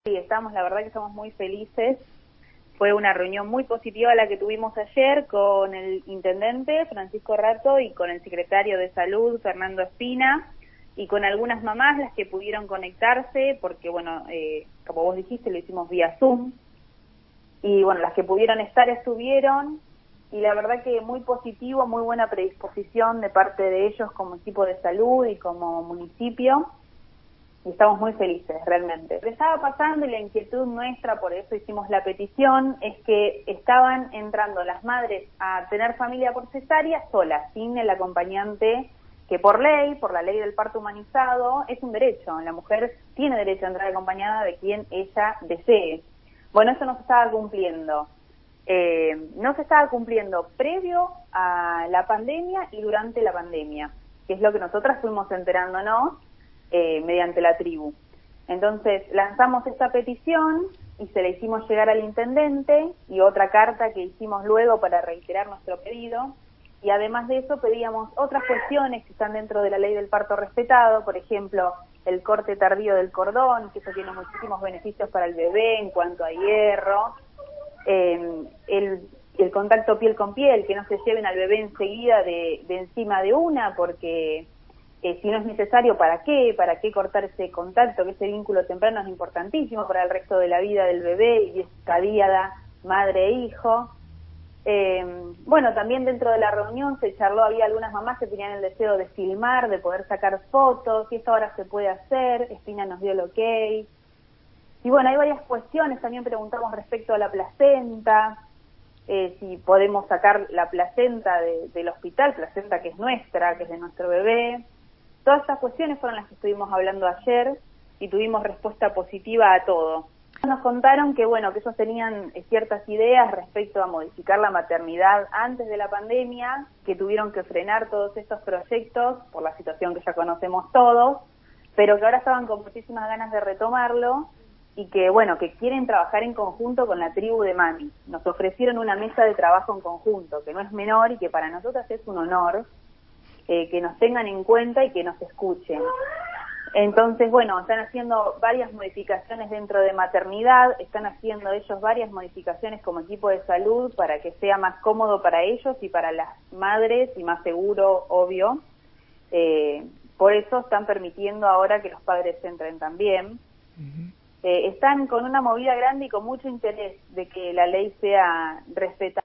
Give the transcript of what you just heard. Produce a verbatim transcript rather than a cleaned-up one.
Sí, estamos, la verdad que estamos muy felices. Fue una reunión muy positiva la que tuvimos ayer con el intendente Francisco Rato y con el secretario de Salud Fernando Espina y con algunas mamás las que pudieron conectarse porque, bueno, eh, como vos dijiste, lo hicimos vía Zoom y, bueno, las que pudieron estar estuvieron y la verdad que muy positivo, muy buena predisposición de parte de ellos como equipo de salud y como municipio. Y estamos muy felices, realmente. Lo que estaba pasando y la inquietud nuestra, por eso hicimos la petición, es que estaban entrando las madres a tener familia por cesárea solas, sin el acompañante, que por ley, por la ley del parto humanizado, es un derecho. La mujer tiene derecho a entrar acompañada de quien ella desee. Bueno, eso no se estaba cumpliendo. Eh, no se estaba cumpliendo previo a la pandemia y durante la pandemia, que es lo que nosotras fuimos enterándonos Eh, mediante la tribu. Entonces lanzamos esta petición y se la hicimos llegar al intendente y otra carta que hicimos luego para reiterar nuestro pedido y además de eso pedíamos otras cuestiones que están dentro de la ley del parto respetado, por ejemplo el corte tardío del cordón, que eso tiene muchísimos beneficios para el bebé en cuanto a hierro, eh, el, el contacto piel con piel, que no se lleven al bebé enseguida de, de encima de una porque Eh, si no es necesario, ¿para qué? ¿Para qué cortar ese contacto? Que ese vínculo temprano es importantísimo para el resto de la vida del bebé y esta diada madre-hijo. Eh, bueno, también dentro de la reunión se charló, había algunas mamás que tenían el deseo de filmar, de poder sacar fotos, y esto ahora se puede hacer, Espina nos dio el ok. Y bueno, hay varias cuestiones, también preguntamos respecto a la placenta, eh, si podemos sacar la placenta de, del hospital, placenta que es nuestra, que es de nuestro bebé. Todas estas cuestiones fueron las que estuvimos hablando ayer y tuvimos respuesta positiva a todo. Nos contaron que, bueno, que ellos tenían ciertas ideas respecto a modificar la maternidad antes de la pandemia, que tuvieron que frenar todos estos proyectos por la situación que ya conocemos todos, pero que ahora estaban con muchísimas ganas de retomarlo y que, bueno, que quieren trabajar en conjunto con la tribu de Mami. Nos ofrecieron una mesa de trabajo en conjunto, que no es menor y que para nosotras es un honor. Eh, que nos tengan en cuenta y que nos escuchen. Entonces, bueno, están haciendo varias modificaciones dentro de maternidad, están haciendo ellos varias modificaciones como equipo de salud para que sea más cómodo para ellos y para las madres y más seguro, obvio. Eh, por eso están permitiendo ahora que los padres entren también. Uh-huh. Eh, están con una movida grande y con mucho interés de que la ley sea respetada.